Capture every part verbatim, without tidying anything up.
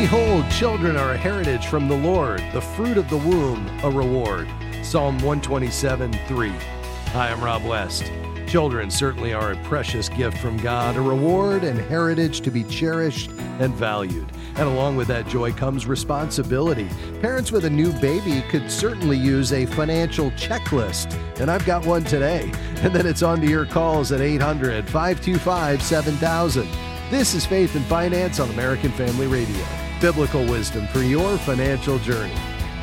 Behold, children are a heritage from the Lord, the fruit of the womb, a reward. Psalm one twenty-seven, three. Hi, I'm Rob West. Children certainly are a precious gift from God, a reward and heritage to be cherished and valued. And along with that joy comes responsibility. Parents with a new baby could certainly use a financial checklist, and I've got one today. And then it's on to your calls at eight hundred, five two five, seven thousand. This is Faith and Finance on American Family Radio. Biblical wisdom for your financial journey.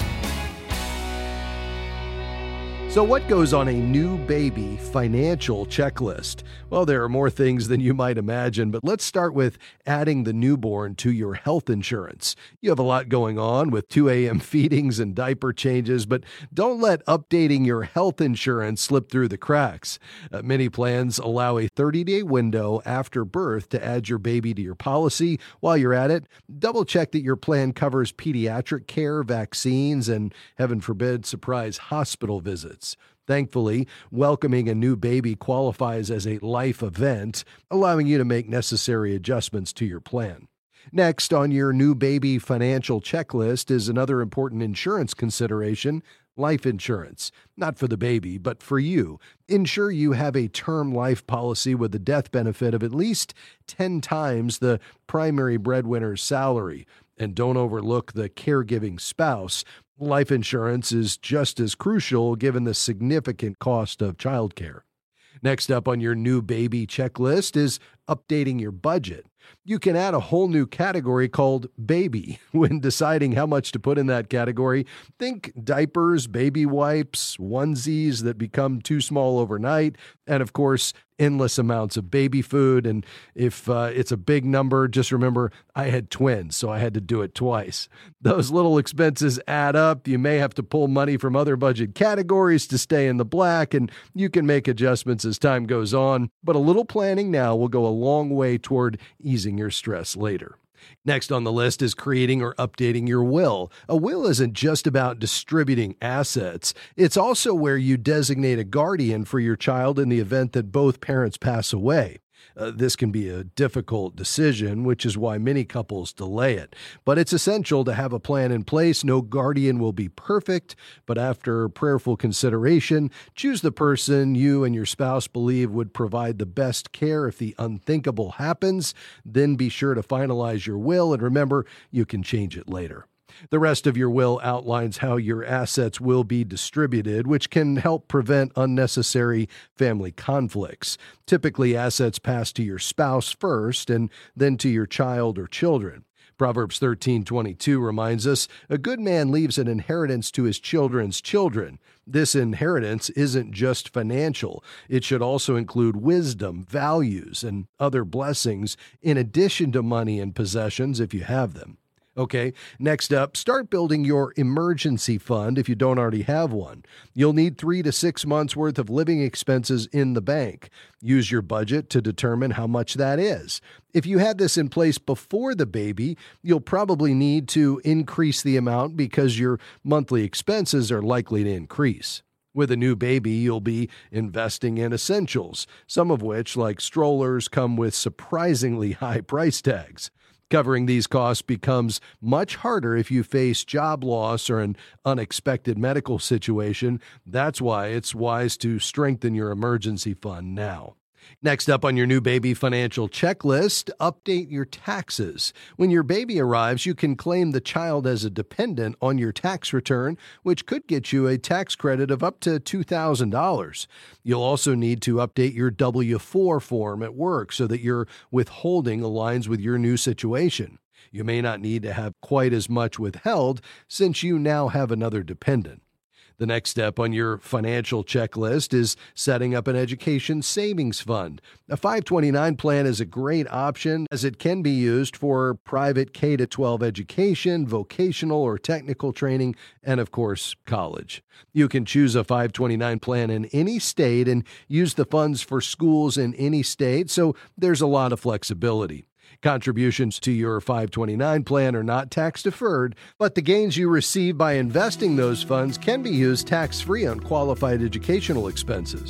So what goes on a new baby financial checklist? Well, there are more things than you might imagine, but let's start with adding the newborn to your health insurance. You have a lot going on with two a.m. feedings and diaper changes, but don't let updating your health insurance slip through the cracks. Uh, many plans allow a thirty-day window after birth to add your baby to your policy. While you're at it, double check that your plan covers pediatric care, vaccines, and, heaven forbid, surprise hospital visits. Thankfully, welcoming a new baby qualifies as a life event, allowing you to make necessary adjustments to your plan. Next on your new baby financial checklist is another important insurance consideration, life insurance. Not for the baby, but for you. Ensure you have a term life policy with a death benefit of at least ten times the primary breadwinner's salary. And don't overlook the caregiving spouse. Life insurance is just as crucial given the significant cost of childcare. Next up on your new baby checklist is updating your budget. You can add a whole new category called baby. When deciding how much to put in that category, think diapers, baby wipes, onesies that become too small overnight, and of course, endless amounts of baby food. And if uh, it's a big number, just remember I had twins, so I had to do it twice. Those little expenses add up. You may have to pull money from other budget categories to stay in the black, and you can make adjustments as time goes on. But a little planning now will go a long way toward easing your stress later. Next on the list is creating or updating your will. A will isn't just about distributing assets. It's also where you designate a guardian for your child in the event that both parents pass away. Uh, this can be a difficult decision, which is why many couples delay it. But it's essential to have a plan in place. No guardian will be perfect, but after prayerful consideration, choose the person you and your spouse believe would provide the best care if the unthinkable happens. Then be sure to finalize your will, and remember, you can change it later. The rest of your will outlines how your assets will be distributed, which can help prevent unnecessary family conflicts. Typically, assets pass to your spouse first and then to your child or children. Proverbs thirteen twenty-two reminds us, a good man leaves an inheritance to his children's children. This inheritance isn't just financial. It should also include wisdom, values, and other blessings, in addition to money and possessions if you have them. Okay, next up, start building your emergency fund if you don't already have one. You'll need three to six months worth of living expenses in the bank. Use your budget to determine how much that is. If you had this in place before the baby, you'll probably need to increase the amount because your monthly expenses are likely to increase. With a new baby, you'll be investing in essentials, some of which, like strollers, come with surprisingly high price tags. Covering these costs becomes much harder if you face job loss or an unexpected medical situation. That's why it's wise to strengthen your emergency fund now. Next up on your new baby financial checklist, update your taxes. When your baby arrives, you can claim the child as a dependent on your tax return, which could get you a tax credit of up to two thousand dollars. You'll also need to update your W four form at work so that your withholding aligns with your new situation. You may not need to have quite as much withheld since you now have another dependent. The next step on your financial checklist is setting up an education savings fund. A five twenty-nine plan is a great option as it can be used for private K through twelve education, vocational or technical training, and of course, college. You can choose a five twenty-nine plan in any state and use the funds for schools in any state, so there's a lot of flexibility. Contributions to your five twenty-nine plan are not tax-deferred, but the gains you receive by investing those funds can be used tax-free on qualified educational expenses.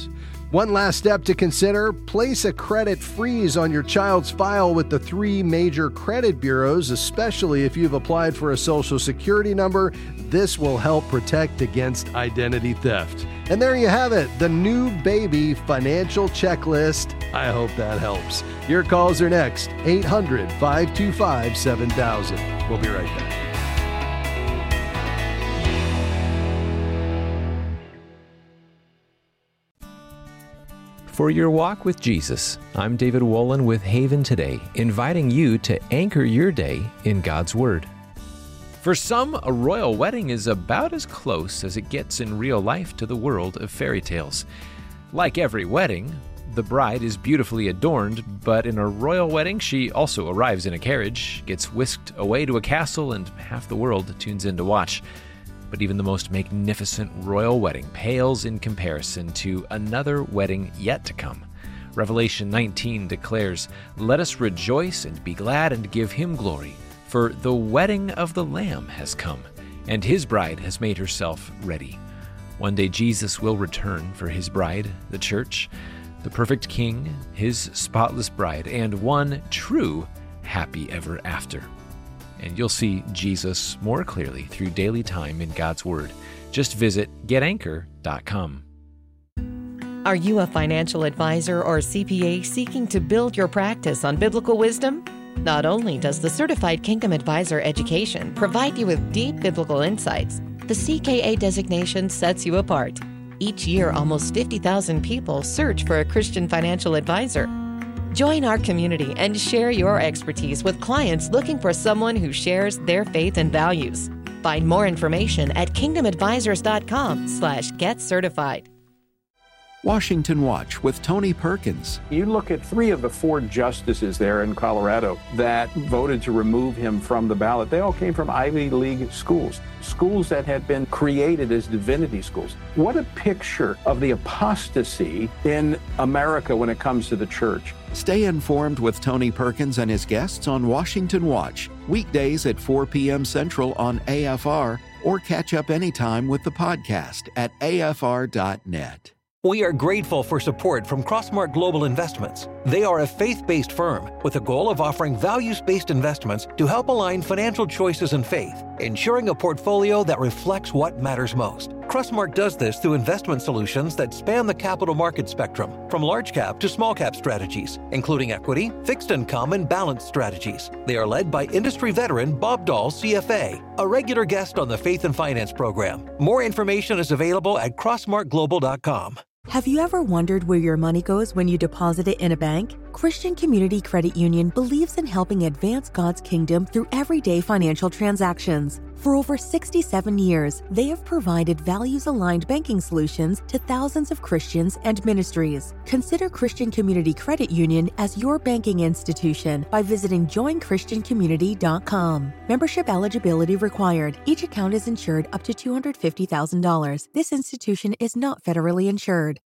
One last step to consider, place a credit freeze on your child's file with the three major credit bureaus, especially if you've applied for a Social Security number. This will help protect against identity theft. And there you have it, the new baby financial checklist. I hope that helps. Your calls are next, eight hundred, five two five, seven thousand. We'll be right back. For your walk with Jesus, I'm David Wolin with Haven Today, inviting you to anchor your day in God's Word. For some, a royal wedding is about as close as it gets in real life to the world of fairy tales. Like every wedding, the bride is beautifully adorned, but in a royal wedding, she also arrives in a carriage, gets whisked away to a castle, and half the world tunes in to watch. But even the most magnificent royal wedding pales in comparison to another wedding yet to come. Revelation nineteen declares, "Let us rejoice and be glad and give him glory, for the wedding of the Lamb has come, and his bride has made herself ready." One day Jesus will return for his bride, the church, the perfect king, his spotless bride, and one true happy ever after. And you'll see Jesus more clearly through daily time in God's Word. Just visit get anchor dot com. Are you a financial advisor or C P A seeking to build your practice on biblical wisdom? Not only does the Certified Kingdom Advisor education provide you with deep biblical insights, the C K A designation sets you apart. Each year, almost fifty thousand people search for a Christian financial advisor. Join our community and share your expertise with clients looking for someone who shares their faith and values. Find more information at kingdom advisors dot com slash get certified. Washington Watch with Tony Perkins. You look at three of the four justices there in Colorado that voted to remove him from the ballot. They all came from Ivy League schools, schools that had been created as divinity schools. What a picture of the apostasy in America when it comes to the church. Stay informed with Tony Perkins and his guests on Washington Watch, weekdays at four p.m. Central on A F R, or catch up anytime with the podcast at A F R dot net. We are grateful for support from Crossmark Global Investments. They are a faith-based firm with a goal of offering values-based investments to help align financial choices and faith, ensuring a portfolio that reflects what matters most. Crossmark does this through investment solutions that span the capital market spectrum, from large cap to small cap strategies, including equity, fixed income, and balanced strategies. They are led by industry veteran Bob Dahl, C F A, a regular guest on the Faith and Finance program. More information is available at crossmark global dot com. Have you ever wondered where your money goes when you deposit it in a bank? Christian Community Credit Union believes in helping advance God's kingdom through everyday financial transactions. For over sixty-seven years, they have provided values-aligned banking solutions to thousands of Christians and ministries. Consider Christian Community Credit Union as your banking institution by visiting join christian community dot com. Membership eligibility required. Each account is insured up to two hundred fifty thousand dollars. This institution is not federally insured.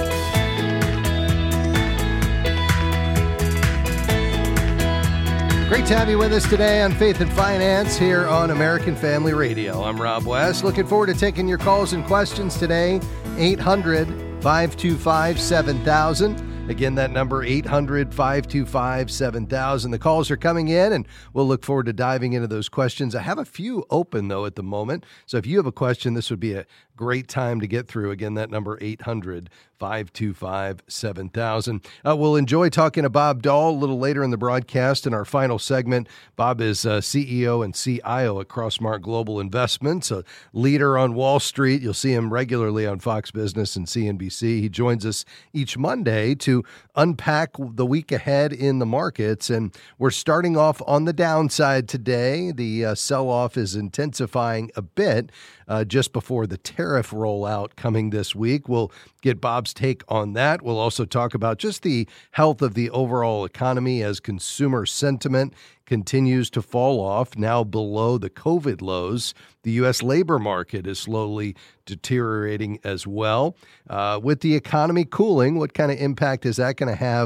Great to have you with us today on Faith and Finance here on American Family Radio. I'm Rob West. Looking forward to taking your calls and questions today. eight hundred, five two five, seven thousand. Again, that number, eight hundred, five two five, seven thousand. The calls are coming in, and we'll look forward to diving into those questions. I have a few open, though, at the moment. So if you have a question, this would be a great time to get through. Again, that number, eight hundred, five two five, seven thousand. Uh, we'll enjoy talking to Bob Dahl a little later in the broadcast in our final segment. Bob is uh, C E O and C I O at Crossmark Global Investments, a leader on Wall Street. You'll see him regularly on Fox Business and C N B C. He joins us each Monday to unpack the week ahead in the markets. And we're starting off on the downside today. The uh, sell-off is intensifying a bit uh, just before the tariff rollout coming this week. We'll get Bob's take on that. We'll also talk about just the health of the overall economy as consumer sentiment continues to fall off, now below the COVID lows. The U S labor market is slowly deteriorating as well. Uh, with the economy cooling, what kind of impact is that going to have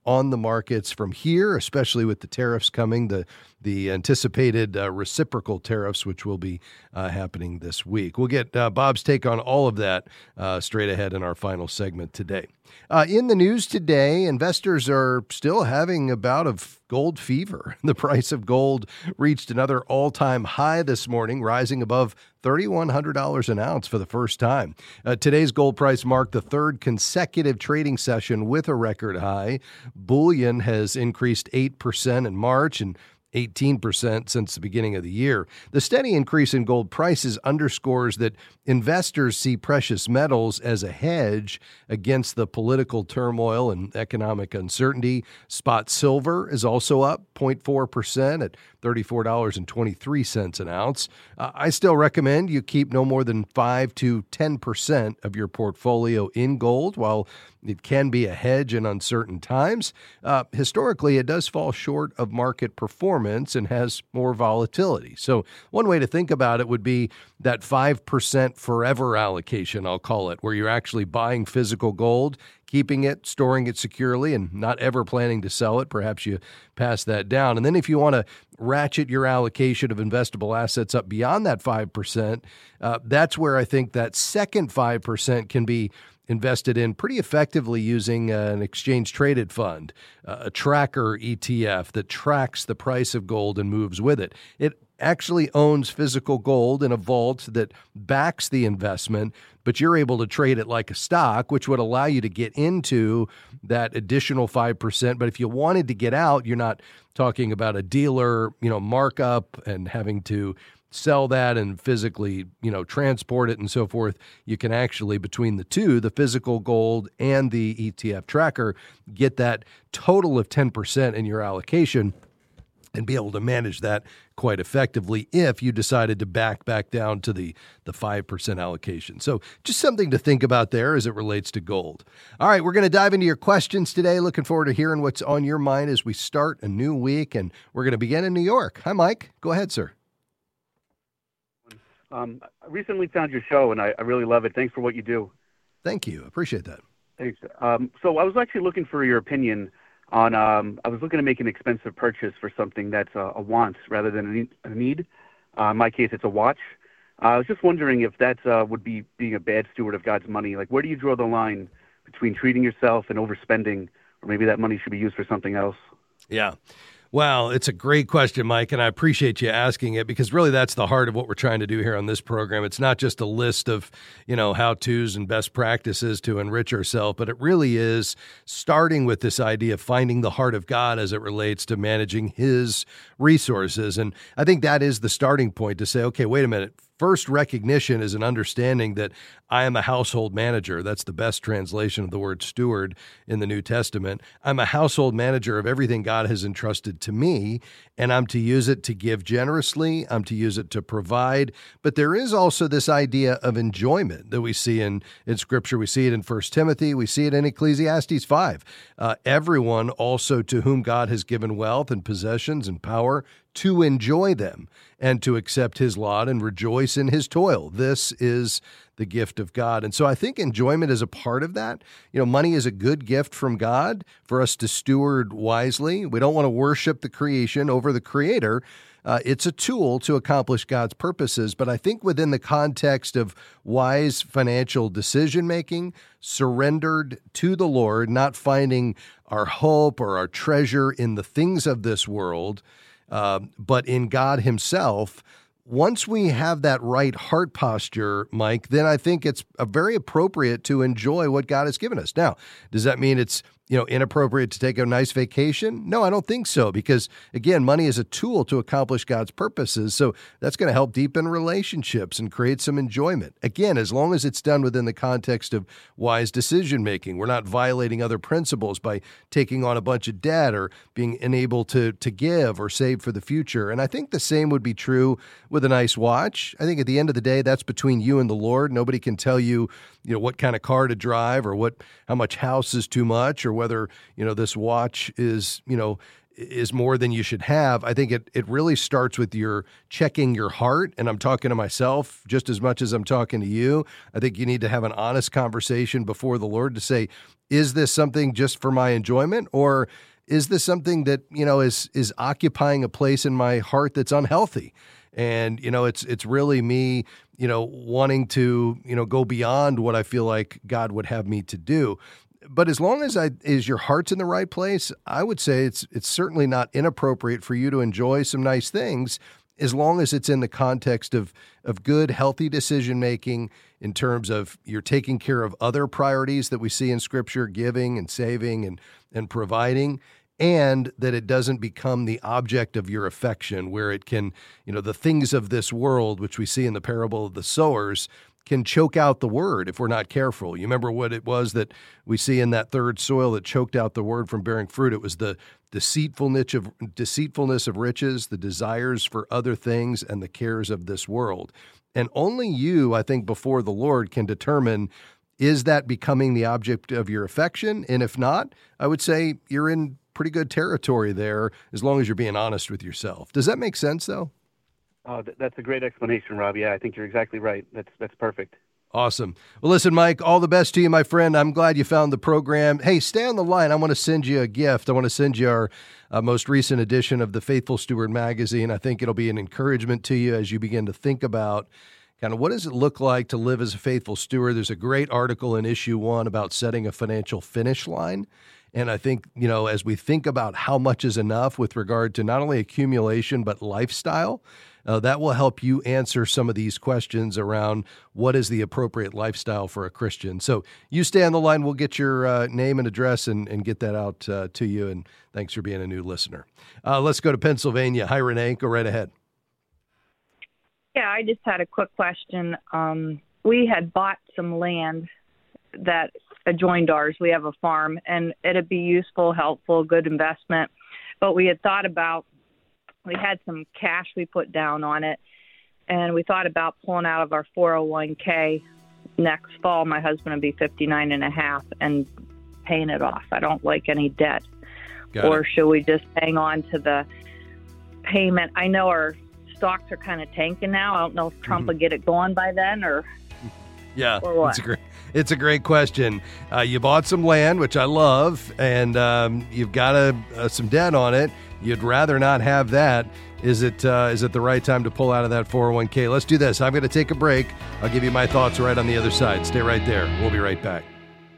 on the markets from here, especially with the tariffs coming, the the anticipated uh, reciprocal tariffs, which will be uh, happening this week. We'll get uh, Bob's take on all of that uh, straight ahead in our final segment today. Uh, in the news today, investors are still having a bout of gold fever. The price of gold reached another all-time high this morning, rising above three thousand one hundred dollars an ounce for the first time. Uh, today's gold price marked the third consecutive trading session with a record high. Bullion has increased eight percent in March and eighteen percent since the beginning of the year. The steady increase in gold prices underscores that investors see precious metals as a hedge against the political turmoil and economic uncertainty. Spot silver is also up zero point four percent at thirty-four dollars and twenty-three cents an ounce. Uh, I still recommend you keep no more than five to ten percent of your portfolio in gold. While it can be a hedge in uncertain times, uh, historically it does fall short of market performance and has more volatility. So one way to think about it would be that five percent forever allocation, I'll call it, where you're actually buying physical gold, keeping it, storing it securely, and not ever planning to sell it. Perhaps you pass that down. And then if you want to ratchet your allocation of investable assets up beyond that five percent, uh, that's where I think that second five percent can be invested in pretty effectively using uh, an exchange-traded fund, uh, a tracker E T F that tracks the price of gold and moves with it. It actually owns physical gold in a vault that backs the investment, but you're able to trade it like a stock, which would allow you to get into that additional five percent. But if you wanted to get out, you're not talking about a dealer, you know, markup and having to sell that and physically, you know, transport it and so forth. You can actually, between the two, the physical gold and the E T F tracker, get that total of ten percent in your allocation and be able to manage that quite effectively if you decided to back back down to the, the five percent allocation. So just something to think about there as it relates to gold. All right, we're going to dive into your questions today. Looking forward to hearing what's on your mind as we start a new week, and we're going to begin in New York. Hi, Mike. Go ahead, sir. Um, I recently found your show, and I, I really love it. Thanks for what you do. Thank you. Appreciate that. Thanks. Um, so I was actually looking for your opinion on, um, I was looking to make an expensive purchase for something that's a, a want rather than a need. Uh, in my case, it's a watch. Uh, I was just wondering if that uh, would be being a bad steward of God's money. Like, where do you draw the line between treating yourself and overspending, or maybe that money should be used for something else? Yeah. Well, it's a great question, Mike, and I appreciate you asking it, because really that's the heart of what we're trying to do here on this program. It's not just a list of, you know, how-tos and best practices to enrich ourselves, but it really is starting with this idea of finding the heart of God as it relates to managing His resources. And I think that is the starting point to say, okay, wait a minute. First recognition is an understanding that I am a household manager. That's the best translation of the word steward in the New Testament. I'm a household manager of everything God has entrusted to me, and I'm to use it to give generously. I'm to use it to provide. But there is also this idea of enjoyment that we see in, in Scripture. We see it in First Timothy. We see it in Ecclesiastes five. Uh, everyone also to whom God has given wealth and possessions and power to enjoy them and to accept His lot and rejoice in His toil. This is the gift of God. And so I think enjoyment is a part of that. You know, money is a good gift from God for us to steward wisely. We don't want to worship the creation over the Creator. Uh, it's a tool to accomplish God's purposes, but I think within the context of wise financial decision-making, surrendered to the Lord, not finding our hope or our treasure in the things of this world, Uh, but in God Himself, once we have that right heart posture, Mike, then I think it's a very appropriate to enjoy what God has given us. Now, does that mean it's, you know, inappropriate to take a nice vacation? No, I don't think so, because again, money is a tool to accomplish God's purposes. So that's going to help deepen relationships and create some enjoyment. Again, as long as it's done within the context of wise decision making, we're not violating other principles by taking on a bunch of debt or being unable to to give or save for the future. And I think the same would be true with a nice watch. I think at the end of the day, that's between you and the Lord. Nobody can tell you, you know, what kind of car to drive or what how much house is too much or whether, you know, this watch is, you know, is more than you should have. I think it, it really starts with your checking your heart. And I'm talking to myself just as much as I'm talking to you. I think you need to have an honest conversation before the Lord to say, is this something just for my enjoyment, or is this something that, you know, is is occupying a place in my heart that's unhealthy? And, you know, it's it's really me, you know, wanting to, you know, go beyond what I feel like God would have me to do. But as long as I is your heart's in the right place, I would say it's it's certainly not inappropriate for you to enjoy some nice things, as long as it's in the context of of good, healthy decision making in terms of you're taking care of other priorities that we see in Scripture, giving and saving and and providing, and that it doesn't become the object of your affection, where it can, you know, the things of this world, which we see in the parable of the sowers, can choke out the word if we're not careful. You remember what it was that we see in that third soil that choked out the word from bearing fruit? It was the deceitfulness of deceitfulness of riches, the desires for other things, and the cares of this world. And only you, I think, before the Lord can determine, is that becoming the object of your affection? And if not, I would say you're in pretty good territory there, as long as you're being honest with yourself. Does that make sense, though? Oh, th- that's a great explanation, Rob. Yeah, I think you're exactly right. That's that's perfect. Awesome. Well, listen, Mike, all the best to you, my friend. I'm glad you found the program. Hey, stay on the line. I want to send you a gift. I want to send you our uh, most recent edition of the Faithful Steward magazine. I think it'll be an encouragement to you as you begin to think about kind of what does it look like to live as a faithful steward. There's a great article in issue one about setting a financial finish line. And I think, you know, as we think about how much is enough with regard to not only accumulation, but lifestyle, uh, that will help you answer some of these questions around what is the appropriate lifestyle for a Christian. So you stay on the line. We'll get your uh, name and address and, and get that out uh, to you. And thanks for being a new listener. Uh, let's go to Pennsylvania. Hi, Renee. Go right ahead. Yeah, I just had a quick question. Um, we had bought some land that adjoined ours. We have a farm, and it'd be useful, helpful, good investment. But we had thought about, we had some cash we put down on it, and we thought about pulling out of our four oh one k next fall. My husband would be fifty-nine and a half and paying it off. I don't like any debt. Got or it. should we just hang on to the payment? I know our stocks are kind of tanking now. I don't know if Trump mm-hmm. will get it going by then or yeah, or what. It's a great, it's a great question. Uh, you bought some land, which I love, and um, you've got a, uh, some debt on it. You'd rather not have that. Is it uh, is it the right time to pull out of that four oh one k? Let's do this. I'm going to take a break. I'll give you my thoughts right on the other side. Stay right there. We'll be right back.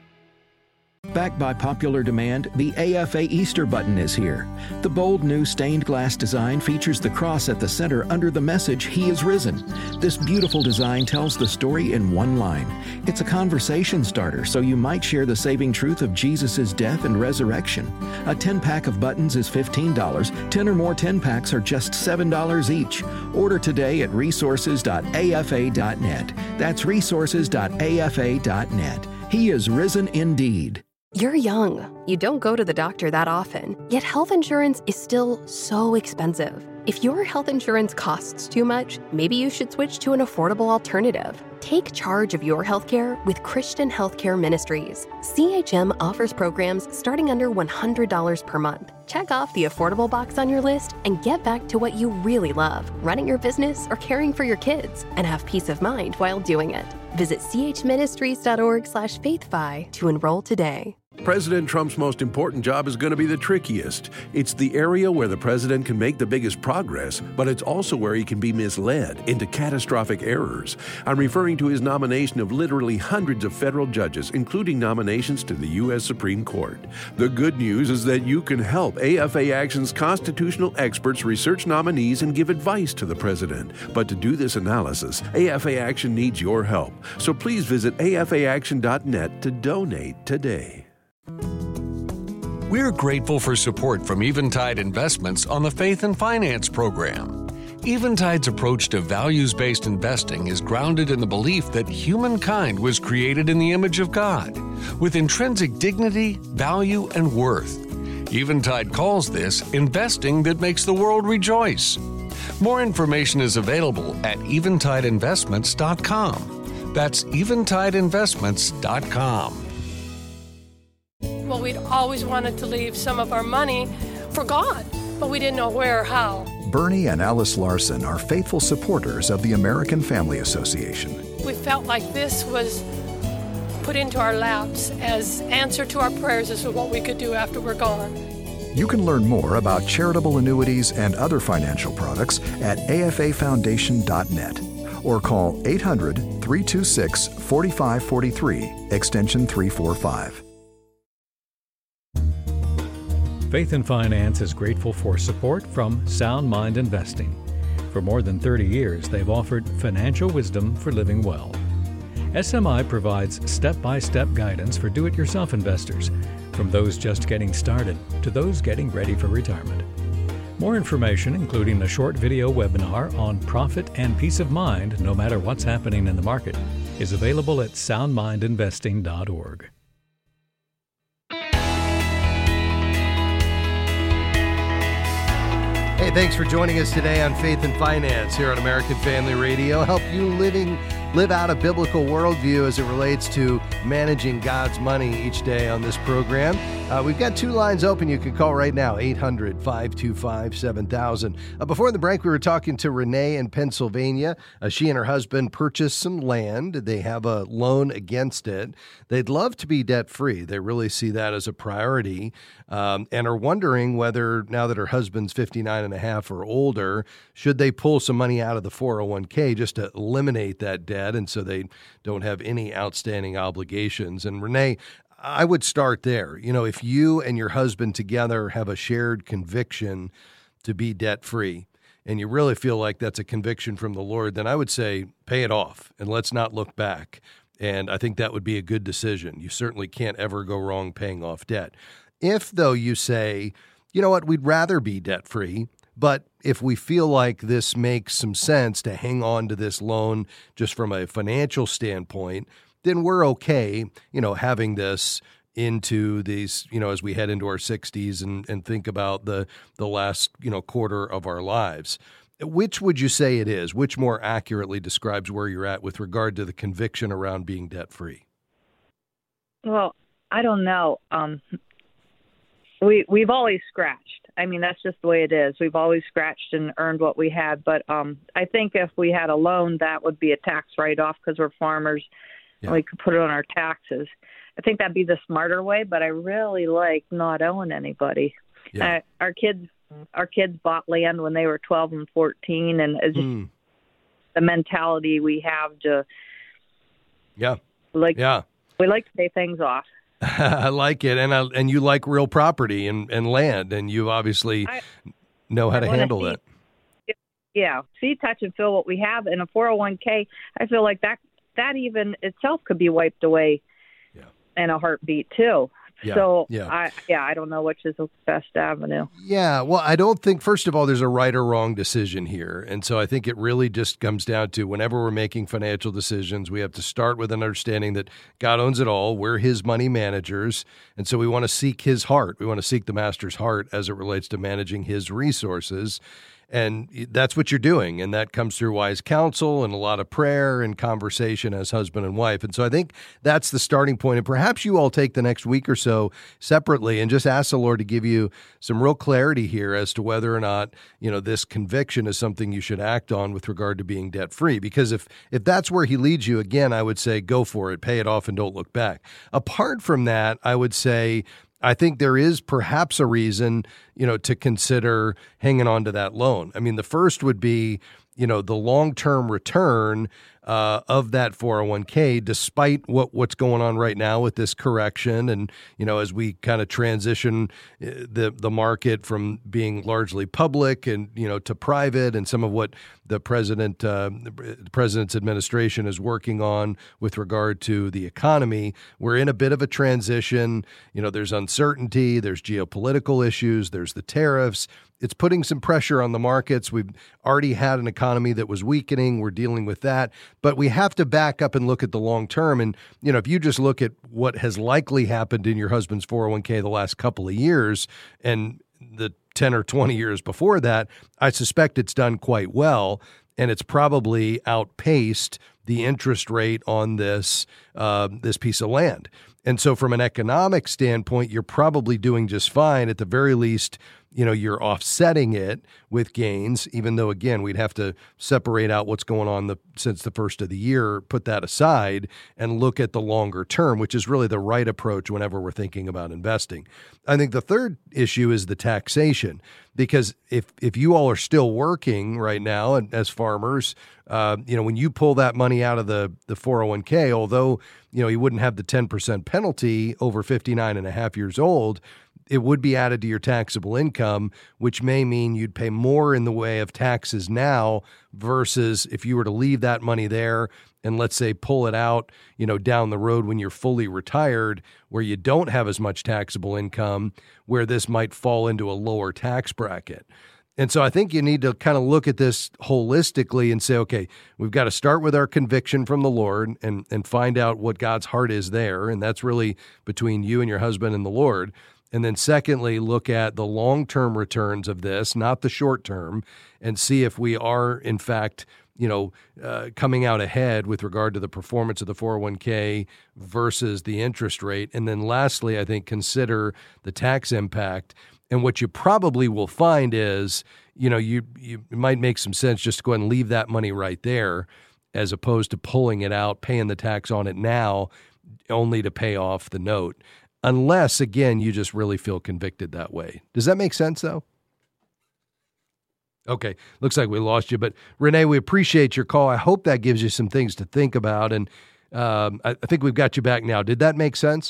Backed by popular demand, the A F A Easter button is here. The bold new stained glass design features the cross at the center under the message, "He is risen." This beautiful design tells the story in one line. It's a conversation starter, so you might share the saving truth of Jesus' death and resurrection. A ten-pack of buttons is fifteen dollars. ten or more ten-packs are just seven dollars each. Order today at resources dot a f a dot net. That's resources dot a f a dot net. He is risen indeed. You're young. You don't go to the doctor that often, yet health insurance is still so expensive. If your health insurance costs too much, maybe you should switch to an affordable alternative. Take charge of your healthcare with Christian Healthcare Ministries. C H M offers programs starting under one hundred dollars per month. Check off the affordable box on your list and get back to what you really love, running your business or caring for your kids, and have peace of mind while doing it. Visit c h ministries dot org slash faithfi to enroll today. President Trump's most important job is going to be the trickiest. It's the area where the president can make the biggest progress, but it's also where he can be misled into catastrophic errors. I'm referring to his nomination of literally hundreds of federal judges, including nominations to the U S Supreme Court. The good news is that you can help A F A Action's constitutional experts research nominees and give advice to the president. But to do this analysis, A F A Action needs your help. So please visit a f a action dot net to donate today. We're grateful for support from Eventide Investments on the Faith and Finance program. Eventide's approach to values-based investing is grounded in the belief that humankind was created in the image of God, with intrinsic dignity, value, and worth. Eventide calls this investing that makes the world rejoice. More information is available at eventide investments dot com. That's eventide investments dot com. Well, we'd always wanted to leave some of our money for God, but we didn't know where or how. Bernie and Alice Larson are faithful supporters of the American Family Association. We felt like this was put into our laps as answer to our prayers as to what we could do after we're gone. You can learn more about charitable annuities and other financial products at A F A foundation dot net or call eight hundred, three two six, four five four three, extension three forty-five. Faith and Finance is grateful for support from Sound Mind Investing. For more than thirty years, they've offered financial wisdom for living well. S M I provides step-by-step guidance for do-it-yourself investors, from those just getting started to those getting ready for retirement. More information, including a short video webinar on profit and peace of mind no matter what's happening in the market, is available at sound mind investing dot org. Hey, thanks for joining us today on Faith and Finance here on American Family Radio. Help you living live out a biblical worldview as it relates to managing God's money each day on this program. Uh, we've got two lines open. You can call right now, eight hundred, five two five, seven thousand. Uh, before the break, we were talking to Renee in Pennsylvania. Uh, she and her husband purchased some land. They have a loan against it. They'd love to be debt-free. They really see that as a priority, um, and are wondering whether, now that her husband's fifty-nine and a half or older, should they pull some money out of the four oh one k just to eliminate that debt and so they don't have any outstanding obligations. And Renee, I would start there. You know, if you and your husband together have a shared conviction to be debt-free, and you really feel like that's a conviction from the Lord, then I would say pay it off and let's not look back. And I think that would be a good decision. You certainly can't ever go wrong paying off debt. If, though, you say, you know what, we'd rather be debt-free, but if we feel like this makes some sense to hang on to this loan just from a financial standpoint, then we're okay, you know, having this into these, you know, as we head into our sixties and, and think about the the last, you know, quarter of our lives. Which would you say it is? Which more accurately describes where you're at with regard to the conviction around being debt-free? Well, I don't know. Um, we, we've always scratched. I mean, that's just the way it is. We've always scratched and earned what we had. But um, I think if we had a loan, that would be a tax write-off because we're farmers. Yeah. And we could put it on our taxes. I think that'd be the smarter way, but I really like not owing anybody. Yeah. Uh, our kids our kids bought land when they were twelve and fourteen, and it's just mm. the mentality we have to Yeah. Like yeah. we like to pay things off. I like it, and I, and you like real property and, and land, and you obviously I, know how I to handle see, it. Yeah, see, touch, and feel what we have. In a four oh one k, I feel like that that even itself could be wiped away yeah. in a heartbeat too. Yeah, so, yeah. I, yeah, I don't know which is the best avenue. Yeah, well, I don't think, first of all, there's a right or wrong decision here. And so I think it really just comes down to whenever we're making financial decisions, we have to start with an understanding that God owns it all. We're his money managers. And so we want to seek his heart. We want to seek the master's heart as it relates to managing his resources. And that's what you're doing. And that comes through wise counsel and a lot of prayer and conversation as husband and wife. And so I think that's the starting point. And perhaps you all take the next week or so separately and just ask the Lord to give you some real clarity here as to whether or not, you know, this conviction is something you should act on with regard to being debt free. Because if, if that's where he leads you, again, I would say go for it, pay it off, and don't look back. Apart from that, I would say, I think there is perhaps a reason, you know, to consider hanging on to that loan. I mean, the first would be, you know, the long-term return uh, of that four oh one k, despite what, what's going on right now with this correction. And, you know, as we kind of transition the the market from being largely public and, you know, to private, and some of what the president, uh, the president's administration is working on with regard to the economy, we're in a bit of a transition. You know, there's uncertainty, there's geopolitical issues, there's the tariffs. It's putting some pressure on the markets. We've already had an economy that was weakening. We're dealing with that. But we have to back up and look at the long term. And, you know, if you just look at what has likely happened in your husband's four oh one k the last couple of years and the ten or twenty years before that, I suspect it's done quite well. And it's probably outpaced the interest rate on this uh, this piece of land. And so from an economic standpoint, you're probably doing just fine. At the very least, you know, you're offsetting it with gains, even though, again, we'd have to separate out what's going on the, since the first of the year, put that aside, and look at the longer term, which is really the right approach whenever we're thinking about investing. I think the third issue is the taxation, because if if you all are still working right now and as farmers, uh, you know, when you pull that money out of the, the four oh one k, although, you know, you wouldn't have the ten percent penalty over fifty-nine and a half years old, it would be added to your taxable income, which may mean you'd pay more in the way of taxes now versus if you were to leave that money there and, let's say, pull it out, you know, down the road when you're fully retired, where you don't have as much taxable income, where this might fall into a lower tax bracket. And so I think you need to kind of look at this holistically and say, okay, we've got to start with our conviction from the Lord and, and find out what God's heart is there. And that's really between you and your husband and the Lord. And then secondly, look at the long-term returns of this, not the short-term, and see if we are, in fact, you know, uh, coming out ahead with regard to the performance of the four oh one k versus the interest rate. And then lastly, I think consider the tax impact. And what you probably will find is, you know, you, you it might make some sense just to go ahead and leave that money right there as opposed to pulling it out, paying the tax on it now, only to pay off the note. Unless, again, you just really feel convicted that way. Does that make sense, though? Okay, looks like we lost you. But, Renee, we appreciate your call. I hope that gives you some things to think about. And um, I, I think we've got you back now. Did that make sense?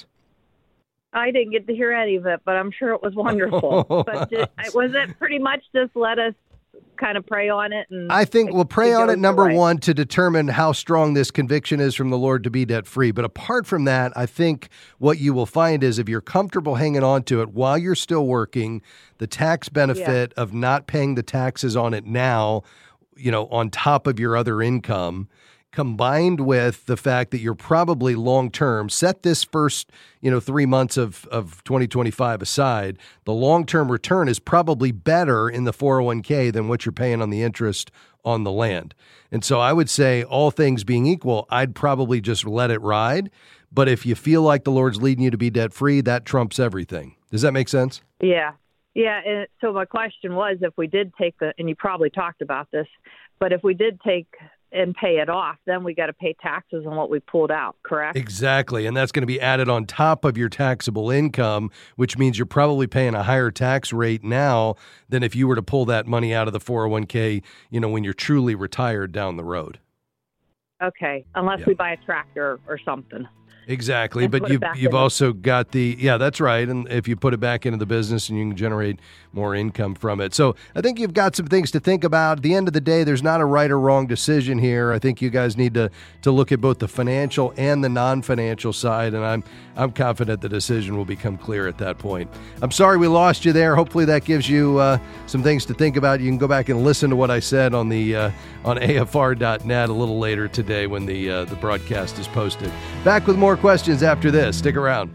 I didn't get to hear any of it, but I'm sure it was wonderful. But did, was it pretty much just let us kind of pray on it? And I think we'll pray on it, number one, to determine how strong this conviction is from the Lord to be debt-free. But apart from that, I think what you will find is if you're comfortable hanging on to it while you're still working, the tax benefit yeah. of not paying the taxes on it now, you know, on top of your other income, combined with the fact that you're probably long-term, set this first, you know, three months of, of twenty twenty-five aside, the long-term return is probably better in the four oh one k than what you're paying on the interest on the land. And so I would say, all things being equal, I'd probably just let it ride. But if you feel like the Lord's leading you to be debt-free, that trumps everything. Does that make sense? Yeah. Yeah. And so my question was, if we did take the, and you probably talked about this, but if we did take and pay it off, then we got to pay taxes on what we pulled out, correct? Exactly. And that's going to be added on top of your taxable income, which means you're probably paying a higher tax rate now than if you were to pull that money out of the four oh one k, you know, when you're truly retired down the road. Okay. Unless yeah. we buy a tractor or something. Exactly, but you've you've also got the, yeah, that's right, and if you put it back into the business and you can generate more income from it. So I think you've got some things to think about. At the end of the day, there's not a right or wrong decision here. I think you guys need to to look at both the financial and the non-financial side, and I'm I'm confident the decision will become clear at that point. I'm sorry we lost you there. Hopefully that gives you uh, some things to think about. You can go back and listen to what I said on the uh, on A F R dot net a little later today when the uh, the broadcast is posted. Back with more questions after this. Stick around.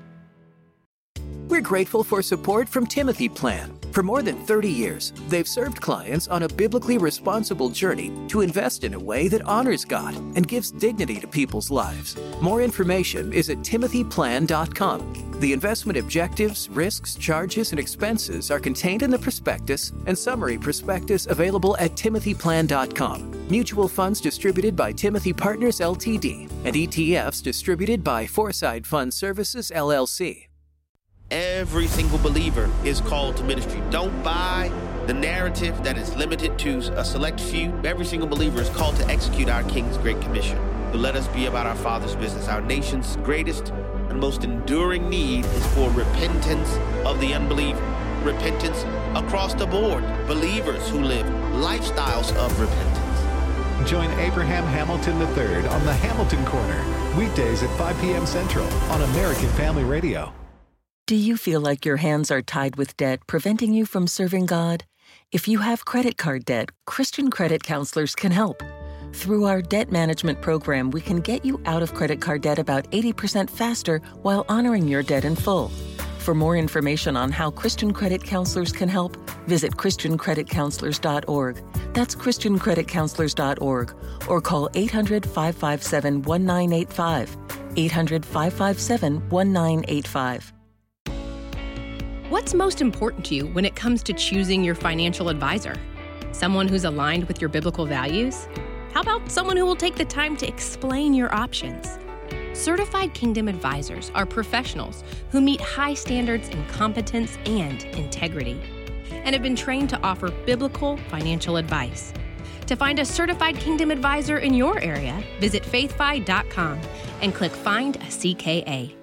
We're grateful for support from Timothy Plan. For more than thirty years, they've served clients on a biblically responsible journey to invest in a way that honors God and gives dignity to people's lives. More information is at timothy plan dot com. The investment objectives, risks, charges, and expenses are contained in the prospectus and summary prospectus available at timothy plan dot com. Mutual funds distributed by Timothy Partners L T D and E T Fs distributed by Foreside Fund Services L L C. Every single believer is called to ministry. Don't buy the narrative that is limited to a select few. Every single believer is called to execute our King's Great Commission. So let us be about our Father's business. Our nation's greatest and most enduring need is for repentance of the unbeliever. Repentance across the board. Believers who live lifestyles of repentance. Join Abraham Hamilton the third on the Hamilton Corner, weekdays at five p.m. Central on American Family Radio. Do you feel like your hands are tied with debt, preventing you from serving God? If you have credit card debt, Christian Credit Counselors can help. Through our debt management program, we can get you out of credit card debt about eighty percent faster while honoring your debt in full. For more information on how Christian Credit Counselors can help, visit christian credit counselors dot org. That's christian credit counselors dot org, or call eight hundred, five five seven, one nine eight five, eight hundred, five five seven, one nine eight five. What's most important to you when it comes to choosing your financial advisor? Someone who's aligned with your biblical values? How about someone who will take the time to explain your options? Certified Kingdom Advisors are professionals who meet high standards in competence and integrity and have been trained to offer biblical financial advice. To find a Certified Kingdom Advisor in your area, visit faith fi dot com and click Find a C K A.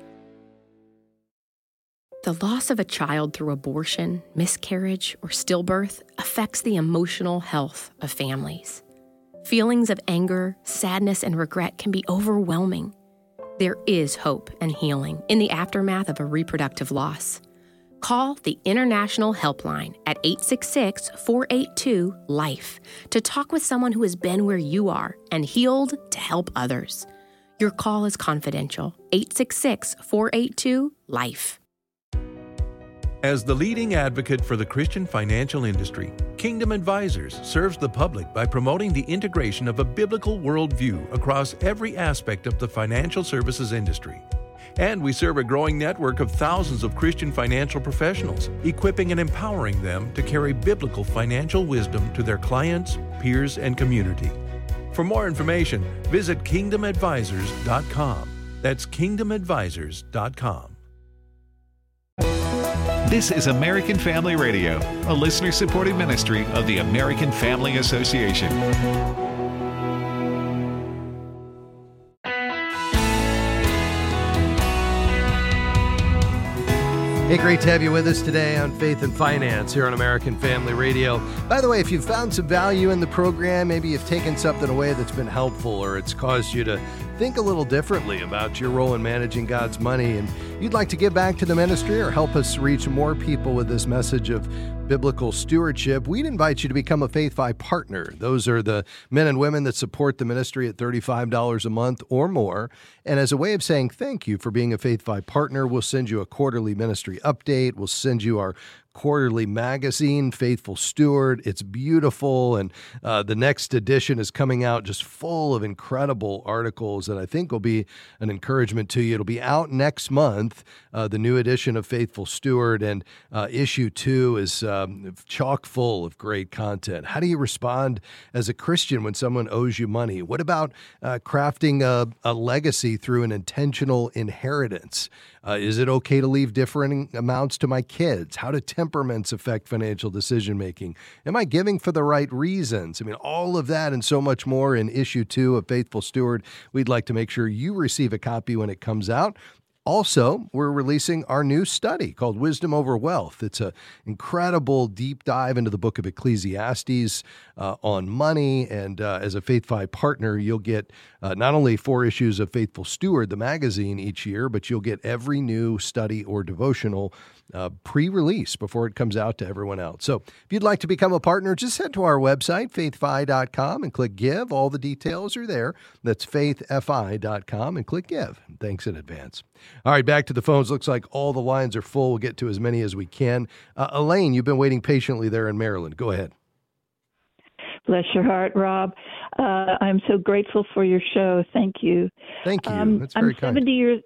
The loss of a child through abortion, miscarriage, or stillbirth affects the emotional health of families. Feelings of anger, sadness, and regret can be overwhelming. There is hope and healing in the aftermath of a reproductive loss. Call the International Helpline at eight six six, four eight two, LIFE to talk with someone who has been where you are and healed to help others. Your call is confidential. eight six six, four eight two, LIFE. As the leading advocate for the Christian financial industry, Kingdom Advisors serves the public by promoting the integration of a biblical worldview across every aspect of the financial services industry. And we serve a growing network of thousands of Christian financial professionals, equipping and empowering them to carry biblical financial wisdom to their clients, peers, and community. For more information, visit kingdom advisors dot com. That's kingdom advisors dot com. This is American Family Radio, a listener-supported ministry of the American Family Association. Hey, great to have you with us today on Faith and Finance here on American Family Radio. By the way, if you've found some value in the program, maybe you've taken something away that's been helpful, or it's caused you to think a little differently about your role in managing God's money, and you'd like to give back to the ministry or help us reach more people with this message of biblical stewardship, we'd invite you to become a FaithFi partner. Those are the men and women that support the ministry at thirty-five dollars a month or more. And as a way of saying thank you for being a FaithFi partner, we'll send you a quarterly ministry update. We'll send you our quarterly magazine, Faithful Steward. It's beautiful, and uh, the next edition is coming out just full of incredible articles that I think will be an encouragement to you. It'll be out next month, uh, the new edition of Faithful Steward, and uh, issue two is um, chock full of great content. How do you respond as a Christian when someone owes you money? What about uh, crafting a, a legacy through an intentional inheritance? Uh, is it okay to leave differing amounts to my kids? How do temperaments affect financial decision-making? Am I giving for the right reasons? I mean, all of that and so much more in issue two of Faithful Steward. We'd like to make sure you receive a copy when it comes out. Also, we're releasing our new study called Wisdom Over Wealth. It's an incredible deep dive into the book of Ecclesiastes uh, on money. And uh, as a FaithFi partner, you'll get uh, not only four issues of Faithful Steward, the magazine, each year, but you'll get every new study or devotional uh, pre-release before it comes out to everyone else. So if you'd like to become a partner, just head to our website, faith fi dot com, and click Give. All the details are there. That's faith fi dot com, and click Give. Thanks in advance. All right, back to the phones. Looks like all the lines are full. We'll get to as many as we can. Uh, Elaine, you've been waiting patiently there in Maryland. Go ahead. Bless your heart, Rob. Uh, I'm so grateful for your show. Thank you. Thank you. Um, That's very I'm kind. seventy years.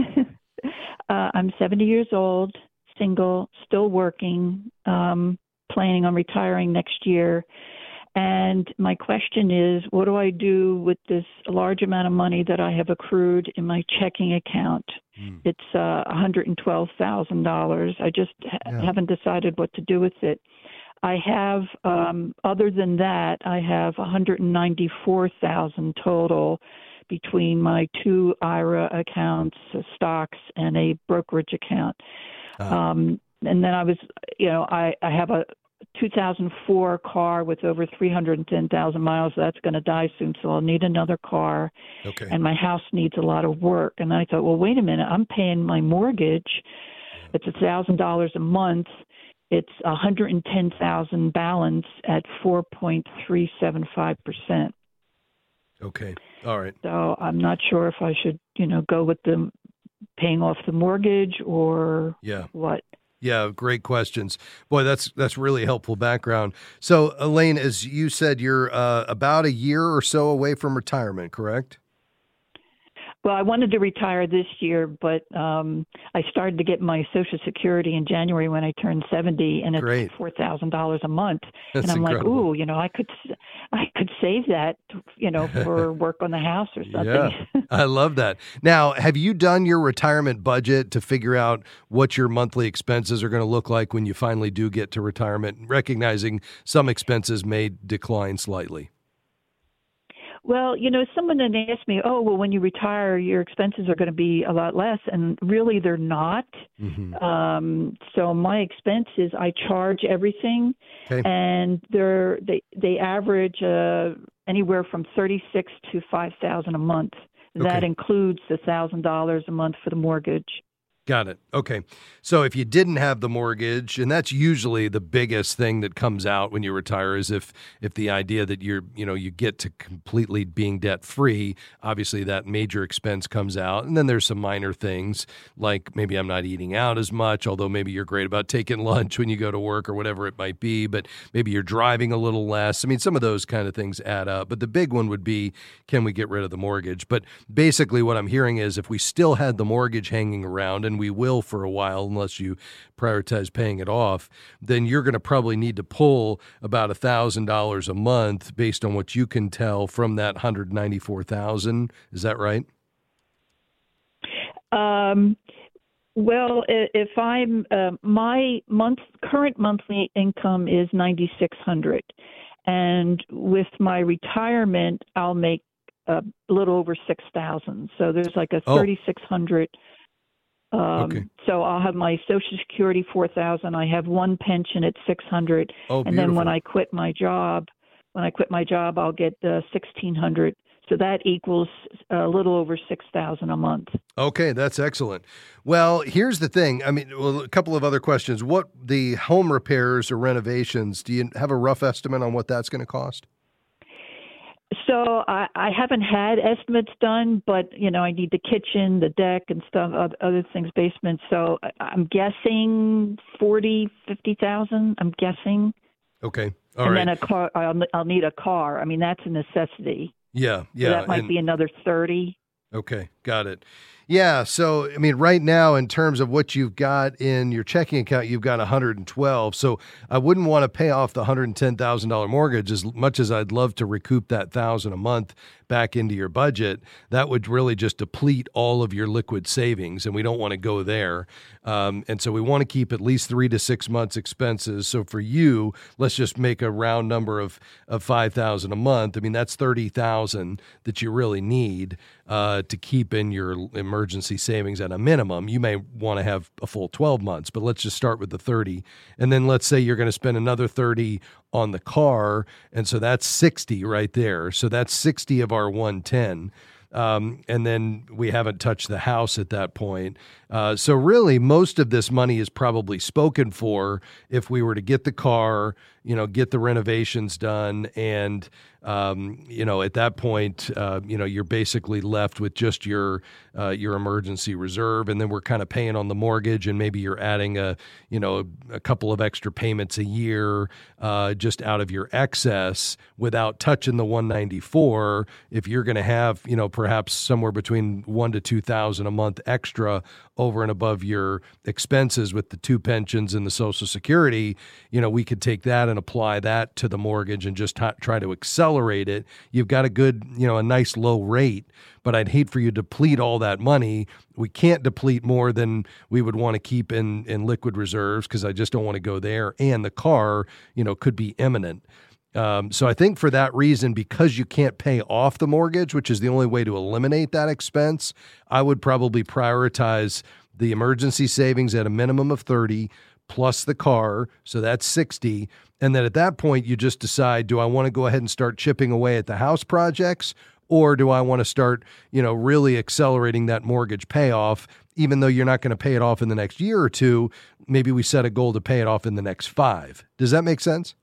uh, I'm seventy years old, single, still working, um, planning on retiring next year. And my question is, what do I do with this large amount of money that I have accrued in my checking account? Mm. It's uh, one hundred twelve thousand dollars. I just ha- yeah. haven't decided what to do with it. I have, um, other than that, I have one hundred ninety-four thousand dollars total between my two I R A accounts, uh, stocks, and a brokerage account. Uh. Um, and then I was, you know, I, I have a two thousand four car with over three hundred ten thousand miles. That's going to die soon, so I'll need another car. Okay. And my house needs a lot of work. And I thought, well, wait a minute. I'm paying my mortgage. It's one thousand dollars a month. It's one hundred ten thousand dollars balance at four point three seven five percent. Okay. All right. So I'm not sure if I should, you know, go with the paying off the mortgage or yeah. what. Yeah, great questions. Boy, that's that's really helpful background. So, Elaine, as you said, you're uh, about a year or so away from retirement, correct? Well, I wanted to retire this year, but um, I started to get my Social Security in January when I turned seventy, and it's Great. four thousand dollars a month. That's and I'm incredible. like, ooh, you know, I could, I could save that, you know, for work on the house or something. Yeah, I love that. Now, have you done your retirement budget to figure out what your monthly expenses are going to look like when you finally do get to retirement, recognizing some expenses may decline slightly? Well, you know, someone then asked me, oh, well, when you retire, your expenses are going to be a lot less. And really, they're not. Mm-hmm. Um, so my expenses, I charge everything. Okay. And they're, they, they average uh, anywhere from thirty-six to five thousand a month. That Okay. includes the one thousand dollars a month for the mortgage. Got it. Okay. So if you didn't have the mortgage, and that's usually the biggest thing that comes out when you retire, is if if the idea that you're, you know, you get to completely being debt free, obviously that major expense comes out. And then there's some minor things like maybe I'm not eating out as much, although maybe you're great about taking lunch when you go to work or whatever it might be, but maybe you're driving a little less. I mean, some of those kind of things add up. But the big one would be, can we get rid of the mortgage? But basically what I'm hearing is if we still had the mortgage hanging around, and we will for a while unless you prioritize paying it off, then you're going to probably need to pull about one thousand dollars a month based on what you can tell from that one hundred ninety-four thousand dollars. Is that right? Um, well, i- if I'm uh, my month current monthly income is ninety-six hundred, and with my retirement, I'll make a little over six thousand. So there's like a Oh. thirty-six hundred. Um, Okay. So I'll have my Social Security four thousand. I have one pension at six hundred, Oh, and then when beautiful. I quit my job, when I quit my job, I'll get uh, sixteen hundred. So that equals a little over six thousand a month. Okay, that's excellent. Well, here's the thing. I mean, well, a couple of other questions. What the home repairs or renovations, do you have a rough estimate on what that's going to cost? So I, I haven't had estimates done, but you know I need the kitchen, the deck, and stuff, oth- other things, basement. So I- I'm guessing forty, fifty thousand. I'm guessing, Okay. All and right. then a car. I'll, I'll need a car. I mean that's a necessity. Yeah, So yeah. that might and- be another thirty. Okay, got it. Yeah, so I mean, right now, in terms of what you've got in your checking account, you've got one hundred twelve. So I wouldn't want to pay off the one hundred ten thousand dollars mortgage as much as I'd love to recoup that thousand a month back into your budget. That would really just deplete all of your liquid savings, and we don't want to go there. Um, and so we want to keep at least three to six months expenses. So for you, let's just make a round number of of five thousand a month. I mean, that's thirty thousand that you really need uh, to keep in your emergency savings at a minimum. You may want to have a full twelve months, but let's just start with the thirty. And then let's say you're going to spend another thirty on the car, and so that's sixty right there. So that's sixty of our one ten. Um, and then we haven't touched the house at that point. Uh, so really, most of this money is probably spoken for if we were to get the car, you know, get the renovations done, and um, you know, at that point, uh, you know, you're basically left with just your uh, your emergency reserve, and then we're kind of paying on the mortgage, and maybe you're adding a, you know, a, a couple of extra payments a year uh, just out of your excess without touching the one ninety-four. If you're going to have, you know, perhaps somewhere between one to two thousand a month extra over and above your expenses with the two pensions and the Social Security, you know, we could take that and apply that to the mortgage and just t- try to accelerate it. You've got a good, you know, a nice low rate, but I'd hate for you to deplete all that money. We can't deplete more than we would want to keep in, in liquid reserves because I just don't want to go there. And the car, you know, could be imminent. Um, so I think for that reason, because you can't pay off the mortgage, which is the only way to eliminate that expense, I would probably prioritize the emergency savings at a minimum of thirty plus the car. So that's sixty. And then at that point, you just decide, do I want to go ahead and start chipping away at the house projects? Or do I want to start, you know, really accelerating that mortgage payoff, even though you're not going to pay it off in the next year or two? Maybe we set a goal to pay it off in the next five. Does that make sense?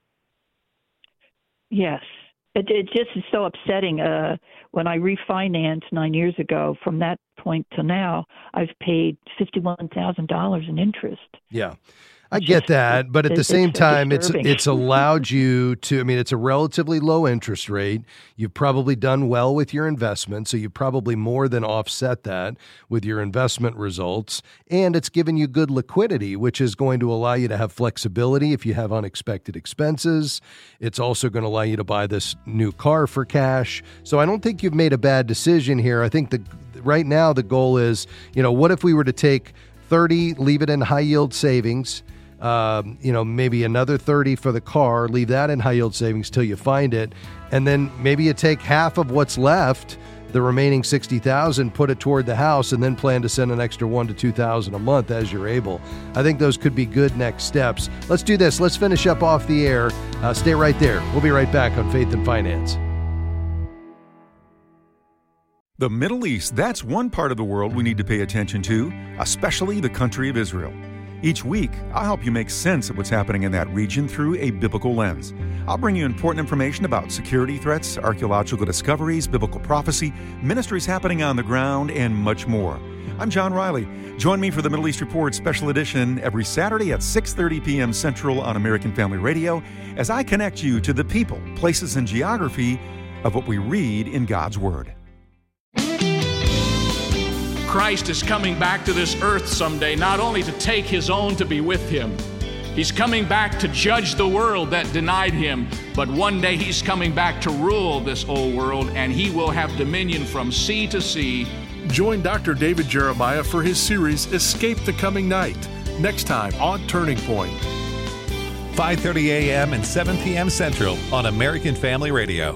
Yes. It, it just is so upsetting. Uh, when I refinanced nine years ago, from that point to now, I've paid fifty-one thousand dollars in interest. Yeah. I get that, but at the same time, it's it's allowed you to, I mean, it's a relatively low interest rate. You've probably done well with your investment, so you've probably more than offset that with your investment results, and it's given you good liquidity, which is going to allow you to have flexibility if you have unexpected expenses. It's also going to allow you to buy this new car for cash. So I don't think you've made a bad decision here. I think the right now the goal is, you know, what if we were to take thirty, leave it in high yield savings, Um, you know, maybe another thirty for the car, leave that in high yield savings till you find it. And then maybe you take half of what's left, the remaining sixty thousand, put it toward the house, and then plan to send an extra one to two thousand a month as you're able. I think those could be good next steps. Let's do this. Let's finish up off the air. Uh, stay right there. We'll be right back on Faith and Finance. The Middle East, that's one part of the world we need to pay attention to, especially the country of Israel. Each week, I'll help you make sense of what's happening in that region through a biblical lens. I'll bring you important information about security threats, archaeological discoveries, biblical prophecy, ministries happening on the ground, and much more. I'm John Riley. Join me for the Middle East Report Special Edition every Saturday at six thirty p.m. Central on American Family Radio as I connect you to the people, places, and geography of what we read in God's Word. Christ is coming back to this earth someday, not only to take his own to be with him. He's coming back to judge the world that denied him, but one day he's coming back to rule this old world, and he will have dominion from sea to sea. Join Doctor David Jeremiah for his series, Escape the Coming Night, next time on Turning Point. five thirty a.m. and seven p.m. Central on American Family Radio.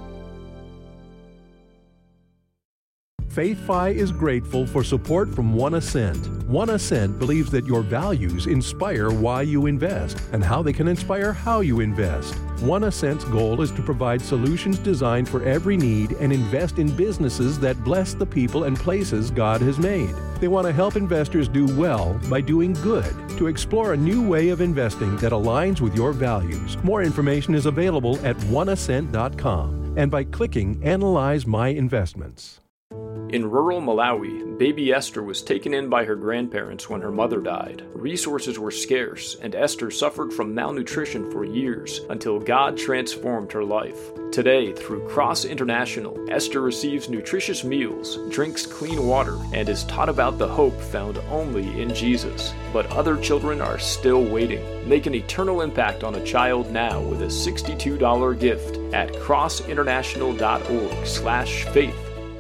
FaithFi is grateful for support from One Ascent. One Ascent believes that your values inspire why you invest and how they can inspire how you invest. One Ascent's goal is to provide solutions designed for every need and invest in businesses that bless the people and places God has made. They want to help investors do well by doing good, to explore a new way of investing that aligns with your values. More information is available at one ascent dot com and by clicking Analyze My Investments. In rural Malawi, baby Esther was taken in by her grandparents when her mother died. Resources were scarce, and Esther suffered from malnutrition for years until God transformed her life. Today, through Cross International, Esther receives nutritious meals, drinks clean water, and is taught about the hope found only in Jesus. But other children are still waiting. Make an eternal impact on a child now with a sixty-two dollars gift at cross international dot org slash faith.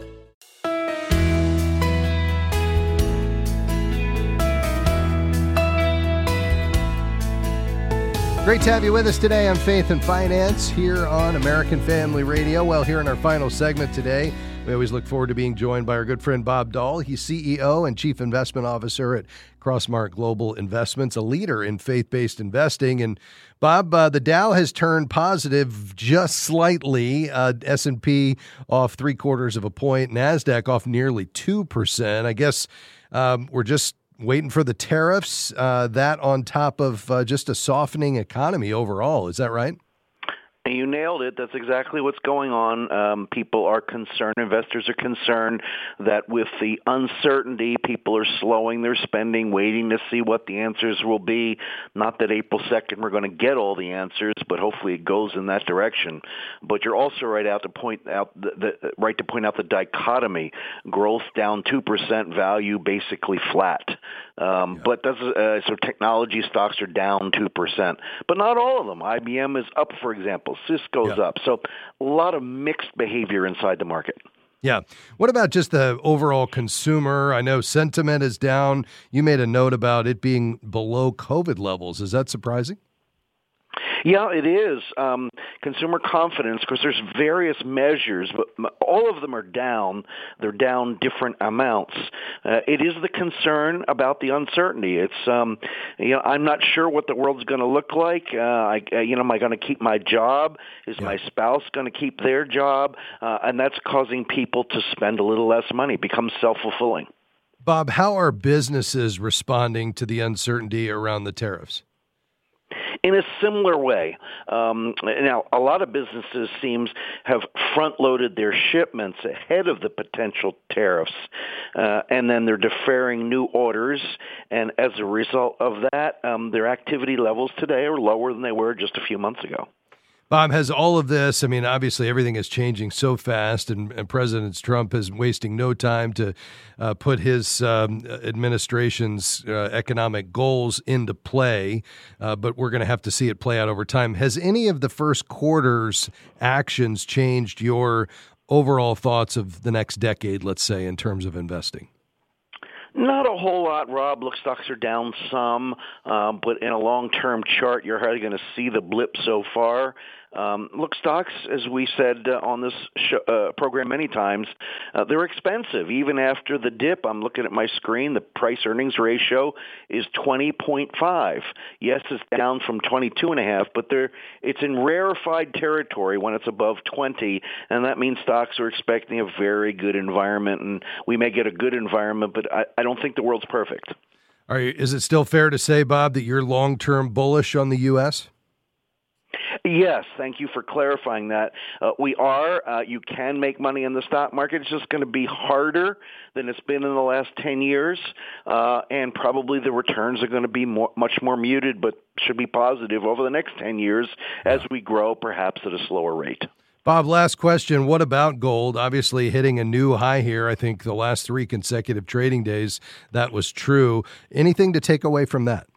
Great to have you with us today on Faith and Finance here on American Family Radio. Well, here in our final segment today, we always look forward to being joined by our good friend Bob Dahl. He's C E O and Chief Investment Officer at Crossmark Global Investments, a leader in faith-based investing. And Bob, uh, the Dow has turned positive just slightly. Uh, S and P off three quarters of a point, NASDAQ off nearly two percent. I guess um, we're just waiting for the tariffs, uh, that on top of uh, just a softening economy overall. Is that right? You nailed it. That's exactly what's going on. Um, people are concerned, investors are concerned that with the uncertainty, people are slowing their spending, waiting to see what the answers will be. Not that April second we're going to get all the answers, but hopefully it goes in that direction. But you're also right out to point out the, the right to point out the dichotomy: growth down two percent, value basically flat. Um, yeah. But that's, uh, so technology stocks are down two percent, but not all of them. I B M is up, for example. Cisco's yeah. up. So a lot of mixed behavior inside the market. Yeah. What about just the overall consumer? I know sentiment is down. You made a note about it being below COVID levels. Is that surprising? Yeah, it is. Um, consumer confidence, because there's various measures, but all of them are down. They're down different amounts. Uh, it is the concern about the uncertainty. It's, um, you know, I'm not sure what the world's going to look like. Uh, I, you know, am I going to keep my job? Is yeah. my spouse going to keep their job? Uh, and that's causing people to spend a little less money, become self-fulfilling. Bob, how are businesses responding to the uncertainty around the tariffs? in a similar way. Um, now, a lot of businesses seems have front-loaded their shipments ahead of the potential tariffs, uh, and then they're deferring new orders, and as a result of that, um, their activity levels today are lower than they were just a few months ago. Bob, has all of this, I mean, obviously everything is changing so fast, and, and President Trump is wasting no time to uh, put his um, administration's uh, economic goals into play, uh, but we're going to have to see it play out over time. Has any of the first quarter's actions changed your overall thoughts of the next decade, let's say, in terms of investing? Not a whole lot, Rob. Look, stocks are down some, um, but in a long-term chart, you're hardly going to see the blip so far. Um, look, stocks, as we said uh, on this sh- uh, program many times, uh, they're expensive. Even after the dip, I'm looking at my screen, the price-earnings ratio is twenty point five. Yes, it's down from twenty-two point five, but they're, it's in rarefied territory when it's above twenty, and that means stocks are expecting a very good environment, and we may get a good environment, but I, I don't think the world's perfect. Are you, is it still fair to say, Bob, that you're long-term bullish on the U S? Yes, thank you for clarifying that. Uh, we are. Uh, you can make money in the stock market. It's just going to be harder than it's been in the last ten years, uh, and probably the returns are going to be more, much more muted, but should be positive over the next ten years as we grow, perhaps at a slower rate. Bob, last question. What about gold? Obviously hitting a new high here. I think the last three consecutive trading days, that was true. Anything to take away from that?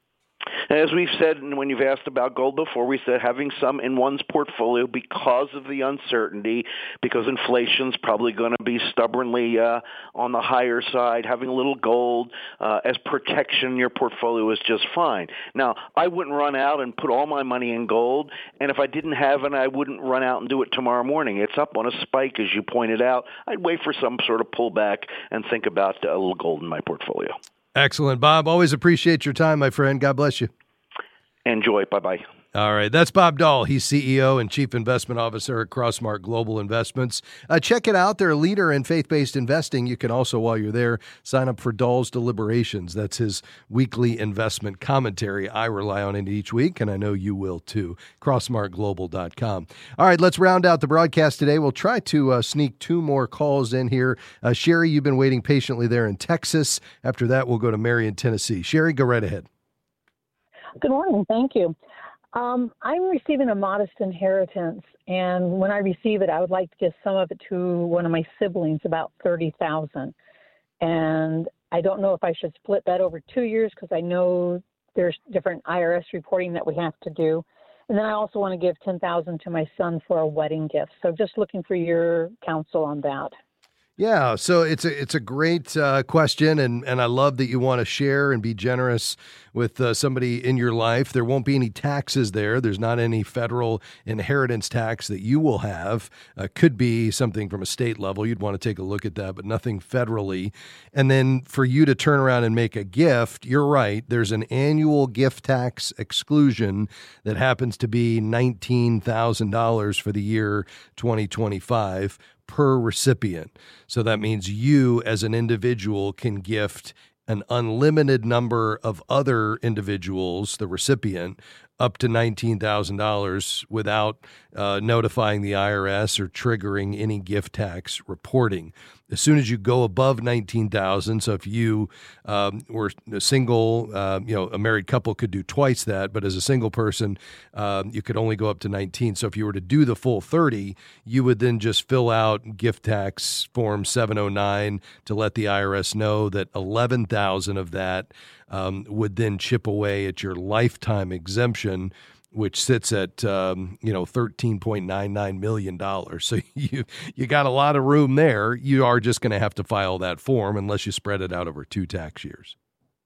As we've said, and when you've asked about gold before, we said having some in one's portfolio because of the uncertainty, because inflation's probably going to be stubbornly uh, on the higher side. Having a little gold uh, as protection in your portfolio is just fine. Now, I wouldn't run out and put all my money in gold, and if I didn't have it, I wouldn't run out and do it tomorrow morning. It's up on a spike, as you pointed out. I'd wait for some sort of pullback and think about a little gold in my portfolio. Excellent. Bob, always appreciate your time, my friend. God bless you. Enjoy. Bye-bye. All right. That's Bob Dahl. He's C E O and Chief Investment Officer at Crossmark Global Investments. Uh, check it out. They're a leader in faith-based investing. You can also, while you're there, sign up for Dahl's Deliberations. That's his weekly investment commentary. I rely on it each week, and I know you will too. crossmark global dot com. All right. Let's round out the broadcast today. We'll try to uh, sneak two more calls in here. Uh, Sherry, you've been waiting patiently there in Texas. After that, we'll go to Marion, Tennessee. Sherry, go right ahead. Good morning. Thank you. Um, I'm receiving a modest inheritance, and when I receive it, I would like to give some of it to one of my siblings, about thirty thousand dollars. And I don't know if I should split that over two years because I know there's different I R S reporting that we have to do. And then I also want to give ten thousand dollars to my son for a wedding gift. So just looking for your counsel on that. Yeah, so it's a it's a great uh, question, and, and I love that you want to share and be generous with uh, somebody in your life. There won't be any taxes there. There's not any federal inheritance tax that you will have. Uh, could be something from a state level. You'd want to take a look at that, but nothing federally. And then for you to turn around and make a gift, you're right. There's an annual gift tax exclusion that happens to be nineteen thousand dollars for the year twenty twenty-five. Per recipient. So that means you as an individual can gift an unlimited number of other individuals, the recipient, up to nineteen thousand dollars without uh, notifying the I R S or triggering any gift tax reporting. As soon as you go above nineteen thousand dollars, so if you um, were a single, uh, you know, a married couple could do twice that, but as a single person, um, you could only go up to nineteen. So if you were to do the full thirty, you would then just fill out gift tax form seven oh nine to let the I R S know that eleven thousand of that um, would then chip away at your lifetime exemption, which sits at, um, you know, thirteen point nine nine million dollars. So you you got a lot of room there. You are just going to have to file that form unless you spread it out over two tax years.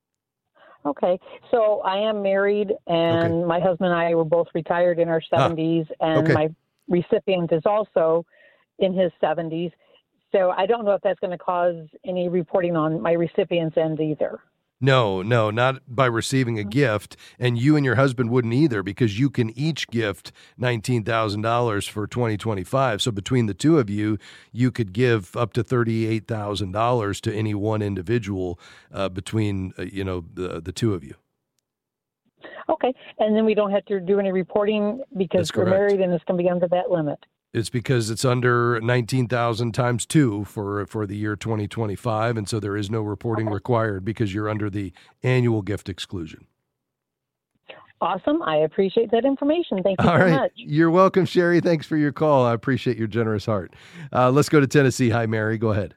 Okay. So I am married, and okay. my husband and I were both retired in our seventies, ah, and okay. my recipient is also in his seventies. So I don't know if that's going to cause any reporting on my recipient's end either. No, no, not by receiving a gift, and you and your husband wouldn't either because you can each gift nineteen thousand dollars for twenty twenty-five. So between the two of you, you could give up to thirty-eight thousand dollars to any one individual uh, between, uh, you know, the, the two of you. Okay, and then we don't have to do any reporting because That's we're correct. married and it's going to be under that limit. It's because it's under nineteen thousand times two for for the year twenty twenty-five, and so there is no reporting Okay. required because you're under the annual gift exclusion. Awesome. I appreciate that information. Thank you All so right. much. You're welcome, Sherry. Thanks for your call. I appreciate your generous heart. Uh, let's go to Tennessee. Hi, Mary. Go ahead.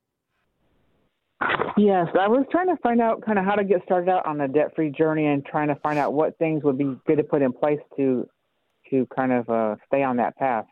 Yes, I was trying to find out kind of how to get started out on a debt-free journey and trying to find out what things would be good to put in place to to kind of uh, stay on that path.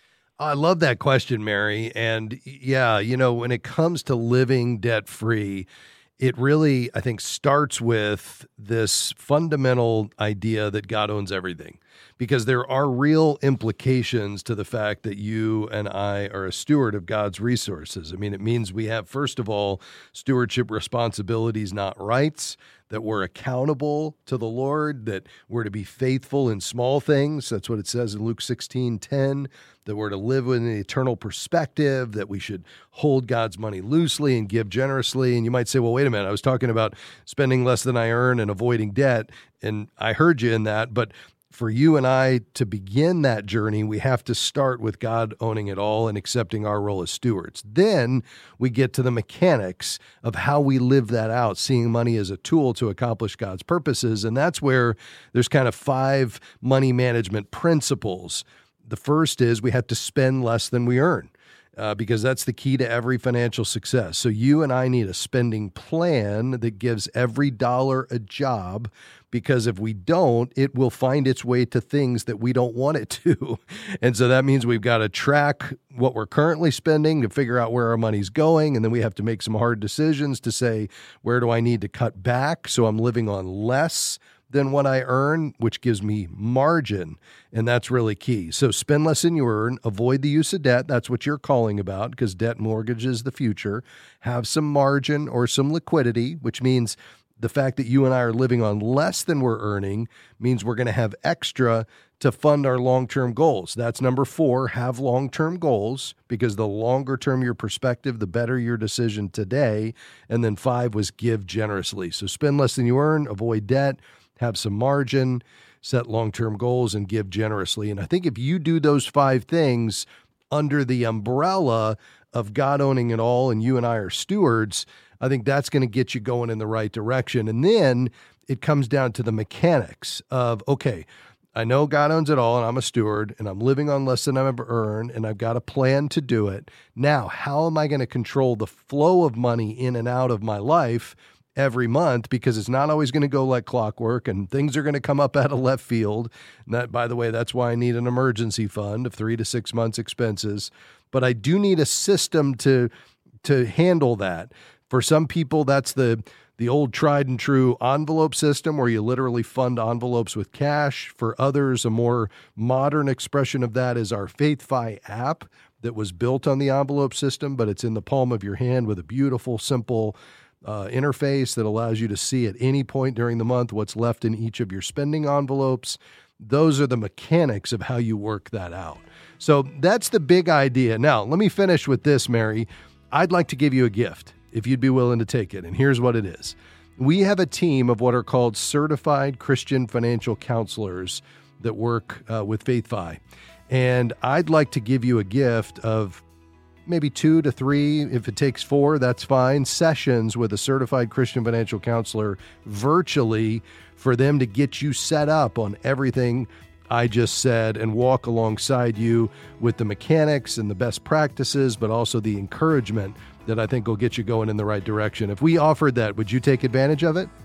I love that question, Mary. And yeah, you know, when it comes to living debt-free, it really, I think, starts with this fundamental idea that God owns everything, because there are real implications to the fact that you and I are a steward of God's resources. I mean, it means we have, first of all, stewardship responsibilities, not rights, that we're accountable to the Lord, that we're to be faithful in small things. That's what it says in Luke sixteen ten, that we're to live with an eternal perspective, that we should hold God's money loosely and give generously. And you might say, well, wait a minute, I was talking about spending less than I earn and avoiding debt. And I heard you in that, but for you and I to begin that journey, we have to start with God owning it all and accepting our role as stewards. Then we get to the mechanics of how we live that out, seeing money as a tool to accomplish God's purposes. And that's where there's kind of five money management principles. The first is we have to spend less than we earn. Uh, because that's the key to every financial success. So you and I need a spending plan that gives every dollar a job, because if we don't, it will find its way to things that we don't want it to. And so that means we've got to track what we're currently spending to figure out where our money's going. And then we have to make some hard decisions to say, where do I need to cut back so I'm living on less than what I earn, which gives me margin. And that's really key. So spend less than you earn, avoid the use of debt. That's what you're calling about, because debt mortgages the future. Have some margin or some liquidity, which means the fact that you and I are living on less than we're earning means we're going to have extra to fund our long-term goals. That's number four, have long-term goals, because the longer term your perspective, the better your decision today. And then five was give generously. So spend less than you earn, avoid debt, have some margin, set long-term goals, and give generously. And I think if you do those five things under the umbrella of God owning it all and you and I are stewards, I think that's going to get you going in the right direction. And then it comes down to the mechanics of, okay, I know God owns it all and I'm a steward and I'm living on less than I've ever earned and I've got a plan to do it. Now, how am I going to control the flow of money in and out of my life every month? Because it's not always going to go like clockwork and things are going to come up out of left field. And that, by the way, that's why I need an emergency fund of three to six months expenses. But I do need a system to to handle that. For some people, that's the the old tried and true envelope system where you literally fund envelopes with cash. For others, a more modern expression of that is our FaithFi app that was built on the envelope system, but it's in the palm of your hand with a beautiful, simple uh, interface that allows you to see at any point during the month what's left in each of your spending envelopes. Those are the mechanics of how you work that out. So that's the big idea. Now, let me finish with this, Mary. I'd like to give you a gift if you'd be willing to take it. And here's what it is. We have a team of what are called certified Christian financial counselors that work uh, with FaithFi. And I'd like to give you a gift of maybe two to three, if it takes four, that's fine, sessions with a certified Christian financial counselor virtually for them to get you set up on everything I just said and walk alongside you with the mechanics and the best practices, but also the encouragement that I think will get you going in the right direction. If we offered that, would you take advantage of it?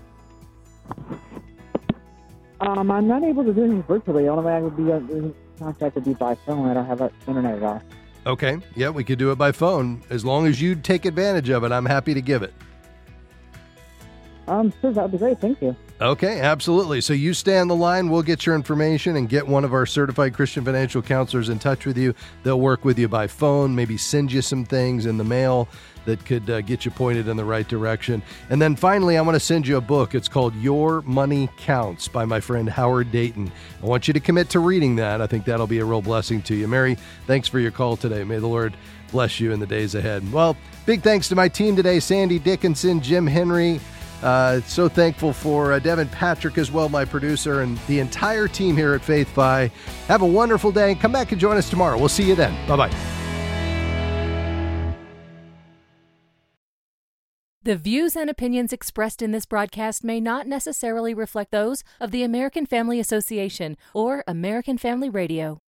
Um, I'm not able to do anything virtually. The only way I would be in contact would be by phone. I don't have internet at all. Okay. Yeah, we could do it by phone. As long as you take advantage of it, I'm happy to give it. Um, sure, that would be great. Thank you. Okay, absolutely. So you stay on the line. We'll get your information and get one of our certified Christian financial counselors in touch with you. They'll work with you by phone, maybe send you some things in the mail that could uh, get you pointed in the right direction. And then finally, I want to send you a book. It's called Your Money Counts by my friend Howard Dayton. I want you to commit to reading that. I think that'll be a real blessing to you. Mary, thanks for your call today. May the Lord bless you in the days ahead. Well, big thanks to my team today, Sandy Dickinson, Jim Henry, Uh, so thankful for uh, Devin Patrick as well, my producer, and the entire team here at FaithFi. Have a wonderful day. Come back and join us tomorrow. We'll see you then. Bye-bye. The views and opinions expressed in this broadcast may not necessarily reflect those of the American Family Association or American Family Radio.